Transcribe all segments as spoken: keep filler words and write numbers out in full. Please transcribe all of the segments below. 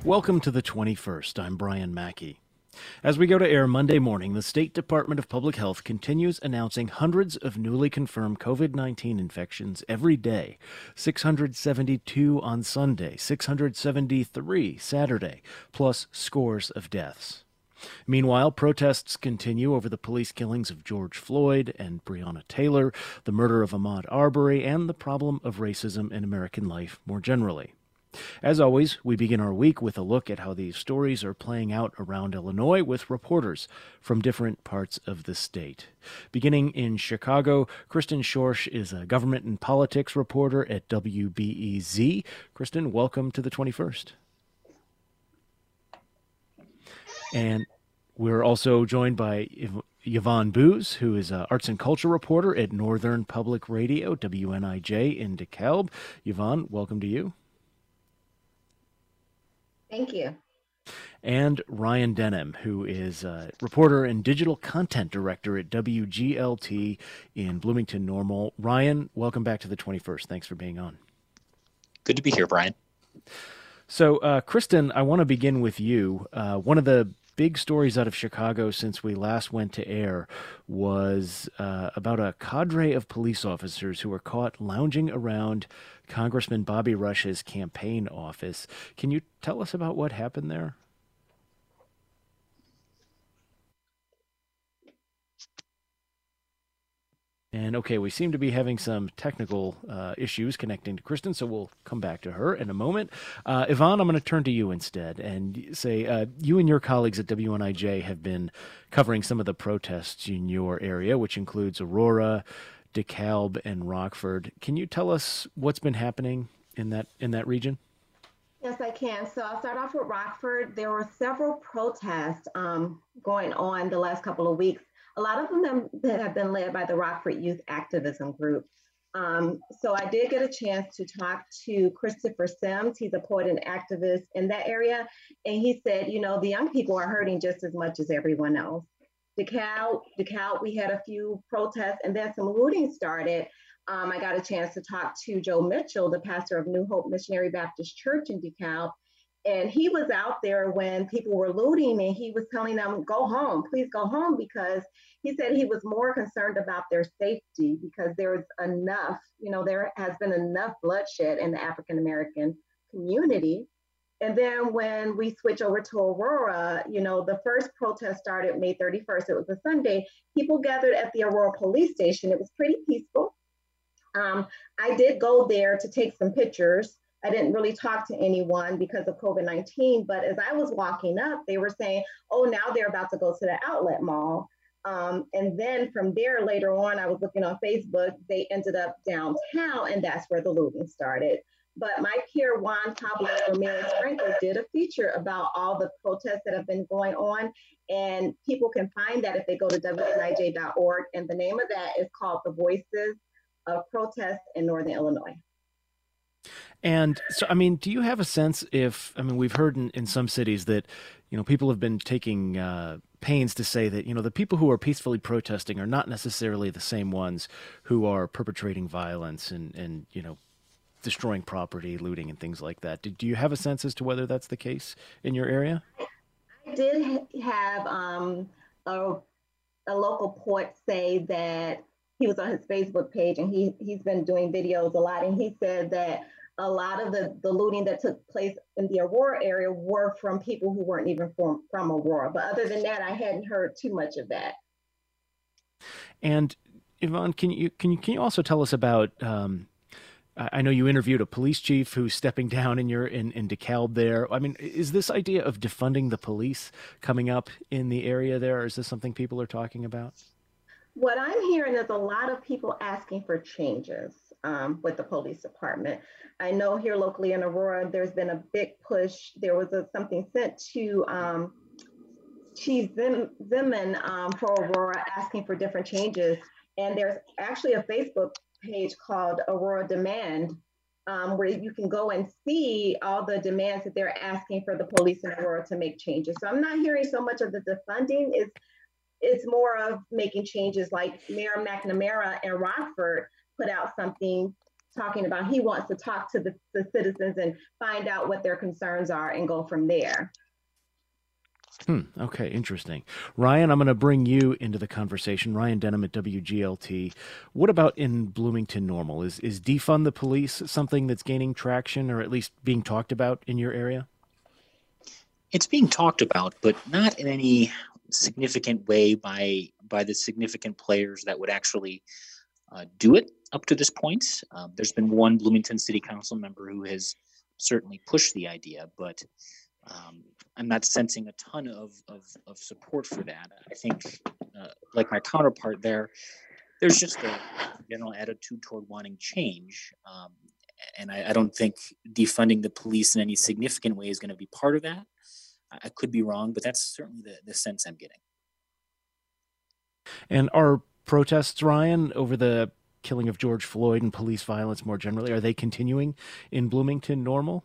Welcome to the twenty-first. I'm Brian Mackey. As we go to air Monday morning, the State Department of Public Health continues announcing hundreds of newly confirmed COVID nineteen infections every day. six hundred seventy-two on Sunday, six hundred seventy-three Saturday, plus scores of deaths. Meanwhile, protests continue over the police killings of George Floyd and Breonna Taylor, the murder of Ahmaud Arbery, and the problem of racism in American life more generally. As always, we begin our week with a look at how these stories are playing out around Illinois with reporters from different parts of the state. Beginning in Chicago, Kristen Schorsch is a government and politics reporter at W B E Z. Kristen, welcome to the twenty-first. And we're also joined by Yv- Yvonne Booz, who is an arts and culture reporter at Northern Public Radio, W N I J in DeKalb. Yvonne, welcome to you. Thank you. And Ryan Denham, who is a reporter and digital content director at W G L T in Bloomington Normal. Ryan, welcome back to the twenty-first. Thanks for being on. Good to be here, Brian. So, uh, Kristen, I want to begin with you. Uh, one of the big stories out of Chicago since we last went to air was uh, about a cadre of police officers who were caught lounging around Congressman Bobby Rush's campaign office. Can you tell us about what happened there? And okay, we seem to be having some technical uh, issues connecting to Kristen, so we'll come back to her in a moment. Uh, Yvonne, I'm going to turn to you instead and say uh, you and your colleagues at W N I J have been covering some of the protests in your area, which includes Aurora, DeKalb, and Rockford. Can you tell us what's been happening in that in that region? Yes, I can. So I'll start off with Rockford. There were several protests um, going on the last couple of weeks. A lot of them that have been led by the Rockford Youth Activism Group. Um, so I did get a chance to talk to Christopher Sims. He's a poet and activist in that area. And he said, you know, the young people are hurting just as much as everyone else. DeKalb, DeKalb, we had a few protests and then some looting started. Um, I got a chance to talk to Joe Mitchell, the pastor of New Hope Missionary Baptist Church in DeKalb. And he was out there when people were looting and he was telling them, go home, please go home, because he said he was more concerned about their safety because there was enough, you know, there has been enough bloodshed in the African-American community. And then when we switch over to Aurora, you know, the first protest started May thirty-first. It was a Sunday. People gathered at the Aurora police station. It was pretty peaceful. Um, I did go there to take some pictures. I didn't really talk to anyone because of COVID nineteen, but as I was walking up, they were saying, oh, now they're about to go to the outlet mall. Um, and then from there, later on, I was looking on Facebook, they ended up downtown, and that's where the looting started. But my peer, Juan Pablo Ramirez Franco, did a feature about all the protests that have been going on. And people can find that if they go to W N I J dot org. And the name of that is called The Voices of Protest in Northern Illinois. And so, I mean, do you have a sense if, I mean, we've heard in, in some cities that, you know, people have been taking uh, pains to say that, you know, the people who are peacefully protesting are not necessarily the same ones who are perpetrating violence and, and you know, destroying property, looting, and things like that. Do, do you have a sense as to whether that's the case in your area? I did have um, a, a local poet say that he was on his Facebook page and he, he's been doing videos a lot. And he said that a lot of the, the looting that took place in the Aurora area were from people who weren't even from, from Aurora. But other than that, I hadn't heard too much of that. And Yvonne, can you can you can you also tell us about? Um, I know you interviewed a police chief who's stepping down in your in, in DeKalb there. I mean, is this idea of defunding the police coming up in the area there? Or is this something people are talking about? What I'm hearing is a lot of people asking for changes um, with the police department. I know here locally in Aurora, there's been a big push. There was a, something sent to um, Chief Zim, Zimman um, for Aurora asking for different changes. And there's actually a Facebook page called Aurora Demand, um, where you can go and see all the demands that they're asking for the police in Aurora to make changes. So I'm not hearing so much of the defunding. It's, it's more of making changes, like Mayor McNamara and Rockford put out something talking about he wants to talk to the, the citizens and find out what their concerns are and go from there. Hmm. Okay, interesting. Ryan, I'm going to bring you into the conversation. Ryan Denham at W G L T. What about in Bloomington Normal? Is is defund the police something that's gaining traction or at least being talked about in your area? It's being talked about, but not in any significant way by by the significant players that would actually uh, do it up to this point. Um, there's been one Bloomington City Council member who has certainly pushed the idea, but um, I'm not sensing a ton of, of, of support for that. I think, uh, like my counterpart there, there's just a general attitude toward wanting change. Um, and I, I don't think defunding the police in any significant way is going to be part of that. I, I could be wrong, but that's certainly the, the sense I'm getting. And are protests, Ryan, over the killing of George Floyd and police violence more generally, are they continuing in Bloomington Normal?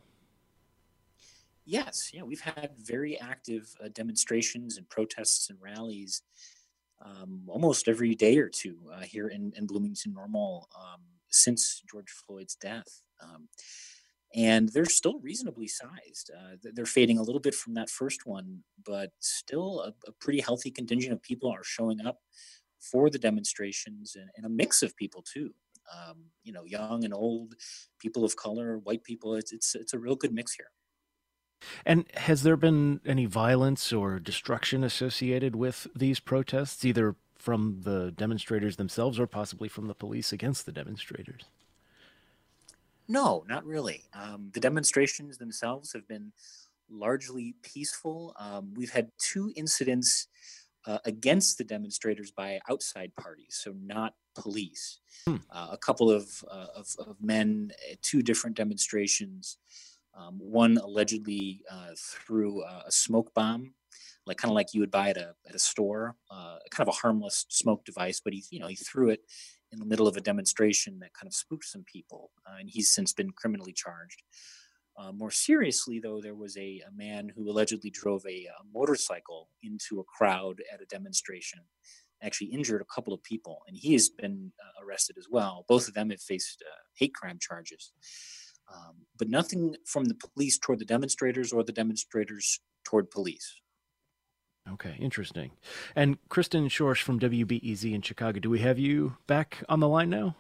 Yes, yeah, we've had very active uh, demonstrations and protests and rallies um, almost every day or two uh, here in, in Bloomington Normal um, since George Floyd's death. Um, and they're still reasonably sized. Uh, they're fading a little bit from that first one, but still a, a pretty healthy contingent of people are showing up for the demonstrations, and, and a mix of people too. Um, you know, young and old, people of color, white people. It's it's it's a real good mix here. And has there been any violence or destruction associated with these protests, either from the demonstrators themselves or possibly from the police against the demonstrators? No, not really. Um, the demonstrations themselves have been largely peaceful. Um, we've had two incidents uh, against the demonstrators by outside parties, so not police. Hmm. Uh, a couple of, uh, of, of men at two different demonstrations. Um, one allegedly uh, threw uh, a smoke bomb, like kind of like you would buy at a at a store, uh, kind of a harmless smoke device. But he, you know, he threw it in the middle of a demonstration that kind of spooked some people, uh, and he's since been criminally charged. Uh, more seriously, though, there was a, a man who allegedly drove a, a motorcycle into a crowd at a demonstration, actually injured a couple of people, and he has been uh, arrested as well. Both of them have faced uh, hate crime charges. Um, but nothing from the police toward the demonstrators or the demonstrators toward police. Okay, interesting. And Kristen Schorsch from W B E Z in Chicago, do we have you back on the line now?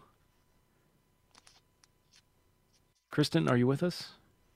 Kristen, are you with us?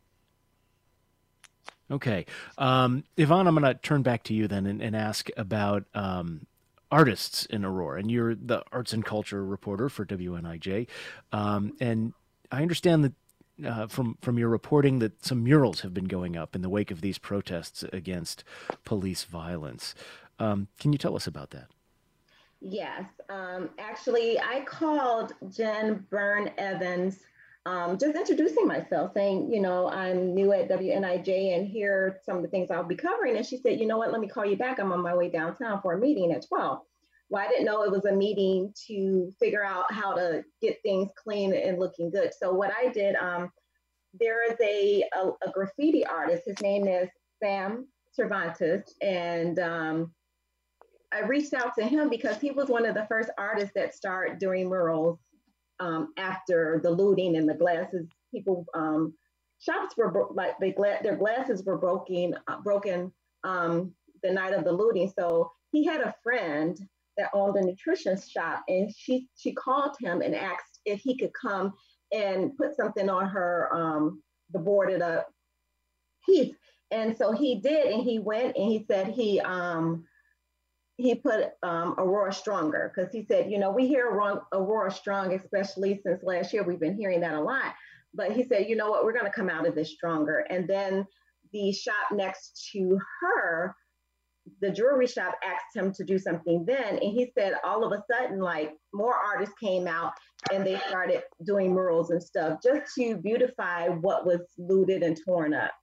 Okay. Um, Yvonne, I'm going to turn back to you then and, and ask about um, artists in Aurora. And you're the arts and culture reporter for W N I J. Um, and I understand that Uh, from from your reporting that some murals have been going up in the wake of these protests against police violence. Um, can you tell us about that? Yes, um, actually, I called Jen Byrne Evans, um, just introducing myself, saying, you know, I'm new at W N I J and here are some of the things I'll be covering. And she said, you know what, let me call you back. I'm on my way downtown for a meeting at twelve. Well, I didn't know it was a meeting to figure out how to get things clean and looking good. So what I did, um, there is a, a, a graffiti artist. His name is Sam Cervantes. And um, I reached out to him because he was one of the first artists that started doing murals um, after the looting and the glasses. People, um, shops were bro- like they gla- their glasses were broken, uh, broken um, the night of the looting. So he had a friend that owned a nutrition shop, and she she called him and asked if he could come and put something on her um, the boarded up piece. And so he did, and he went and he said he um, he put um, Aurora Stronger, because he said, you know, we hear Aurora Strong, especially since last year, we've been hearing that a lot. But he said, you know what, we're going to come out of this stronger. And then the shop next to her, the jewelry shop, asked him to do something then. And he said all of a sudden, like, more artists came out and they started doing murals and stuff just to beautify what was looted and torn up.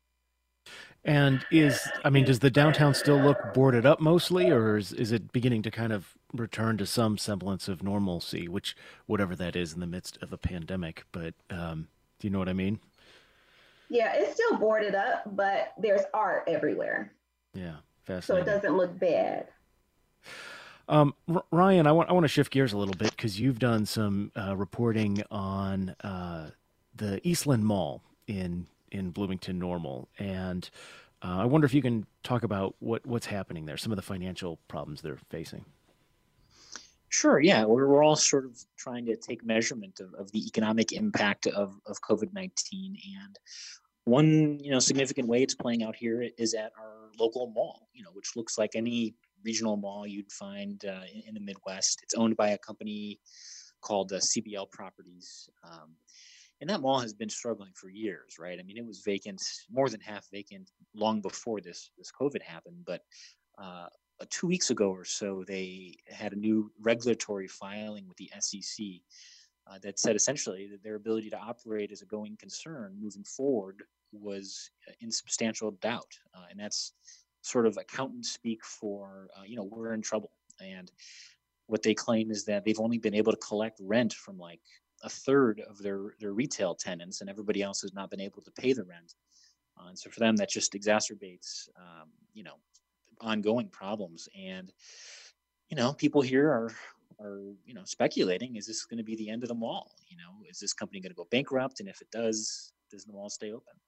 And is, I mean, does the downtown still look boarded up mostly, or is, is it beginning to kind of return to some semblance of normalcy, which, whatever that is in the midst of a pandemic? But um, do you know what I mean? Yeah, it's still boarded up, but there's art everywhere. Yeah. So it doesn't look bad. Um, R- Ryan, I want I want to shift gears a little bit because you've done some uh, reporting on uh, the Eastland Mall in in Bloomington Normal, and uh, I wonder if you can talk about what what's happening there, some of the financial problems they're facing. Sure, yeah, we're, we're all sort of trying to take measurement of, of the economic impact of, of COVID nineteen. And one, you know, significant way it's playing out here is at our local mall, you know, which looks like any regional mall you'd find uh, in, in the Midwest. It's owned by a company called uh, C B L Properties. Um, and that mall has been struggling for years, right? I mean, it was vacant, more than half vacant, long before this this COVID happened. But uh, uh, two weeks ago or so, they had a new regulatory filing with the S E C uh, that said essentially that their ability to operate as a going concern moving forward was uh, in substantial doubt, uh, and that's sort of accountant speak for uh, you know we're in trouble. And what they claim is that they've only been able to collect rent from like a third of their their retail tenants, and everybody else has not been able to pay the rent. Uh, and so for them, that just exacerbates um, you know ongoing problems. And you know, people here are are you know speculating: is this going to be the end of the mall? You know, is this company going to go bankrupt? And if it does, does the mall stay open?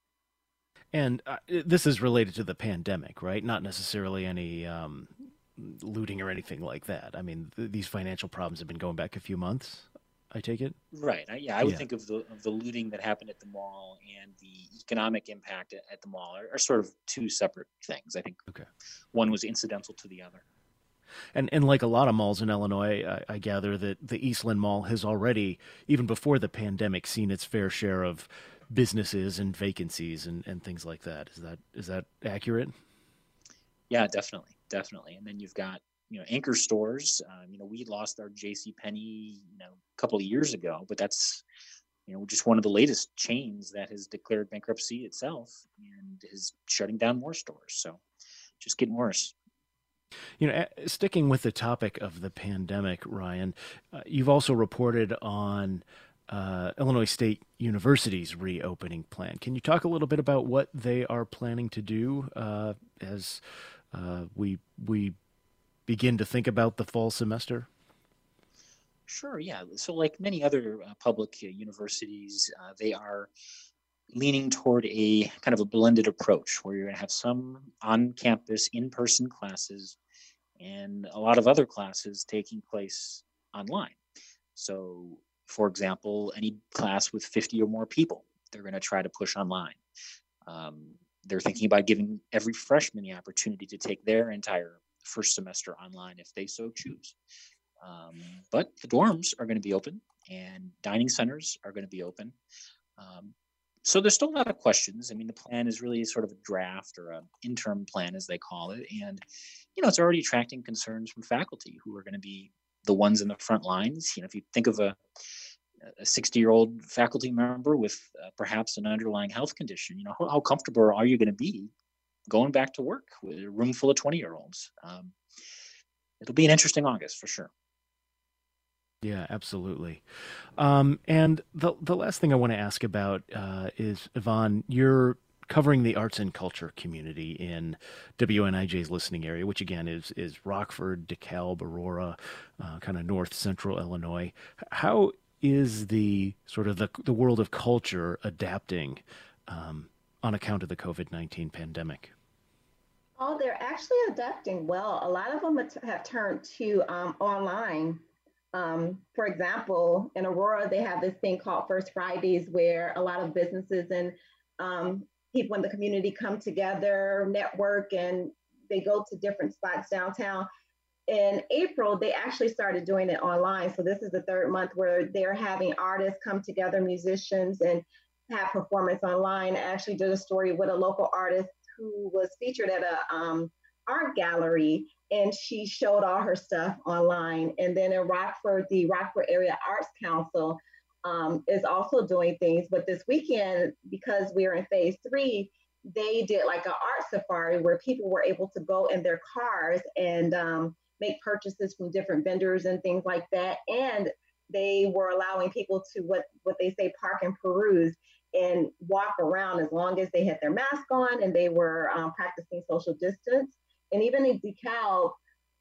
And uh, this is related to the pandemic, right? Not necessarily any um, looting or anything like that. I mean, th- these financial problems have been going back a few months. I take it. Right. I, yeah, I would Yeah. think of the of the looting that happened at the mall and the economic impact at, at the mall are, are sort of two separate things. I think Okay. one was incidental to the other. And and like a lot of malls in Illinois, I, I gather that the Eastland Mall has already, even before the pandemic, seen its fair share of businesses and vacancies and, and things like that. Is that is that accurate? Yeah, definitely, definitely. And then you've got you know anchor stores. Um, you know, we lost our J C Penney you know a couple of years ago, but that's you know just one of the latest chains that has declared bankruptcy itself and is shutting down more stores. So just getting worse. You know, sticking with the topic of the pandemic, Ryan, uh, you've also reported on uh, Illinois State University's reopening plan. Can you talk a little bit about what they are planning to do uh, as uh, we we begin to think about the fall semester? Sure, yeah. So, like many other uh, public uh, universities, uh, they are leaning toward a kind of a blended approach where you're going to have some on campus, in person classes and a lot of other classes taking place online. So, for example, any class with fifty or more people, they're going to try to push online. Um, they're thinking about giving every freshman the opportunity to take their entire first semester online if they so choose. Um, but the dorms are going to be open and dining centers are going to be open. Um, so there's still a lot of questions. I mean, the plan is really sort of a draft or an interim plan, as they call it. And, you know, it's already attracting concerns from faculty who are going to be the ones in the front lines. You know, if you think of a, a sixty year old faculty member with uh, perhaps an underlying health condition, you know, how, how comfortable are you going to be going back to work with a room full of twenty year olds? Um, it'll be an interesting August for sure. Yeah, absolutely. Um, and the the last thing I want to ask about uh, is Yvonne, you're covering the arts and culture community in W N I J's listening area, which again is is Rockford, DeKalb, Aurora, uh, kind of north central Illinois. How is the sort of the the world of culture adapting um, on account of the COVID nineteen pandemic? Oh, they're actually adapting well. A lot of them have turned to um, online. Um, for example, in Aurora, they have this thing called First Fridays, where a lot of businesses and um, people in the community come together, network, and they go to different spots downtown. In April, they actually started doing it online. So this is the third month where they're having artists come together, musicians, and have performance online. I actually did a story with a local artist who was featured at a um, art gallery, and she showed all her stuff online. And then in Rockford, the Rockford Area Arts Council um, is also doing things. But this weekend, because we are in phase three, they did like an art safari where people were able to go in their cars and um, make purchases from different vendors and things like that. And they were allowing people to what, what they say park and peruse and walk around as long as they had their mask on and they were um, practicing social distance. And even in DeKalb,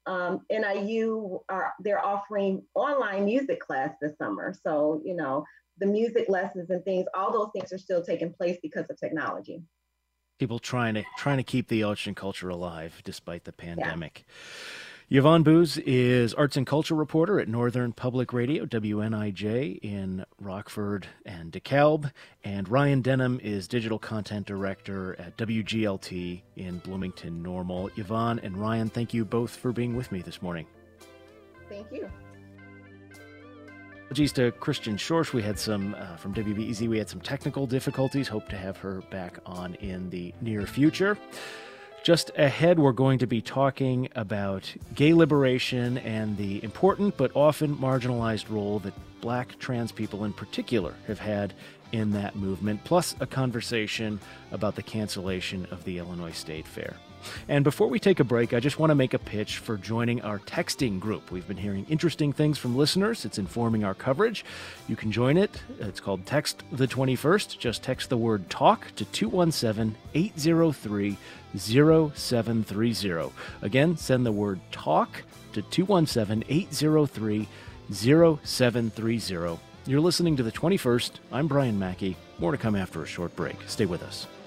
um, N I U are they're offering online music class this summer. So, you know, the music lessons and things, all those things are still taking place because of technology. People trying to trying to keep the Austrian culture alive despite the pandemic. Yeah. Yvonne Booz is arts and culture reporter at Northern Public Radio, W N I J, in Rockford and DeKalb. And Ryan Denham is digital content director at W G L T in Bloomington Normal. Yvonne and Ryan, thank you both for being with me this morning. Thank you. Apologies to Christian Schorsch. We had some, uh, from W B E Z, we had some technical difficulties. Hope to have her back on in the near future. Just ahead, we're going to be talking about gay liberation and the important but often marginalized role that Black trans people in particular have had in that movement, plus a conversation about the cancellation of the Illinois State Fair. And before we take a break, I just want to make a pitch for joining our texting group. We've been hearing interesting things from listeners. It's informing our coverage. You can join it. It's called Text the twenty-first. Just text the word TALK to two one seven, eight zero three, zero seven three zero. Again, send the word TALK to two one seven, eight zero three, zero seven three zero. You're listening to the twenty-first. I'm Brian Mackey. More to come after a short break. Stay with us.